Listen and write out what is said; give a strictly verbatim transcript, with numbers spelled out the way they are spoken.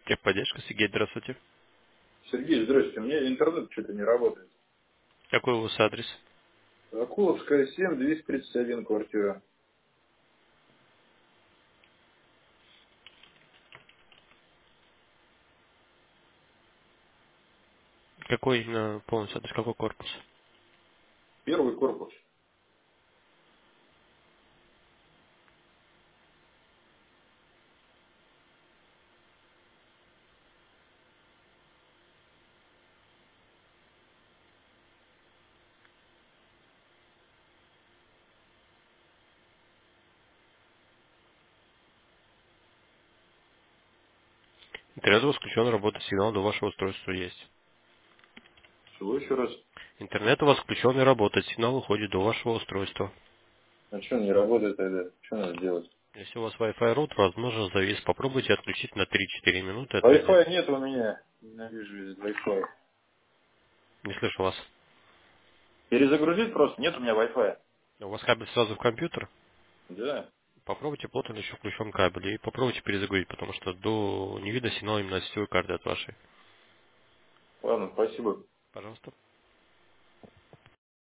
Техподдержка, Сергей, здравствуйте. Сергей, здрасте. У меня интернет что-то не работает. Какой у вас адрес? Акуловская, семь, двести тридцать один, квартира. Какой именно полностью адрес, какой корпус? Первый корпус. Интернет у вас включен, работает сигнал до вашего устройства есть. Чего еще раз? Интернет у вас включен и работает, сигнал уходит до вашего устройства. А что не работает тогда? Что надо делать? Если у вас Wi-Fi root, возможно, завис. Попробуйте отключить на три-четыре минуты, отойдя. Wi-Fi нет у меня. Ненавижу из Wi-Fi. Не слышу вас. Перезагрузить просто? Нет у меня Wi-Fi. У вас кабель сразу в компьютер? Да. Попробуйте, плотно еще включен кабель, и попробуйте перезагрузить, потому что до не видно сигнала именно сетевой карты от вашей. Ладно, спасибо. Пожалуйста.